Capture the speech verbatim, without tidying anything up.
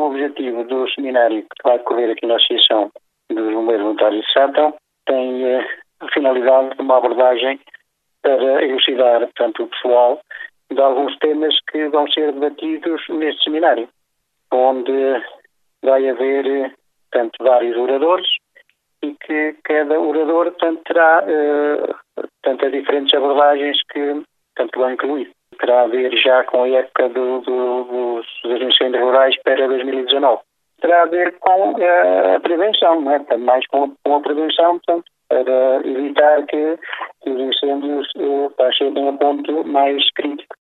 objetivo do seminário que vai decorrer aqui na Associação dos Bombeiros Voluntários de Sátão tem eh, a finalidade de uma abordagem para elucidar, portanto, o pessoal de alguns temas que vão ser debatidos neste seminário, onde vai haver, portanto, vários oradores e que cada orador, portanto, terá eh, portanto, as diferentes abordagens que, portanto, vão incluir. Terá a ver já com a época do, do, dos, dos incêndios rurais para dois mil e dezanove. Terá a ver com a prevenção, não é? Portanto, mais com, com a prevenção, portanto, para evitar que, que os incêndios eh, cheguem a ponto mais crítico.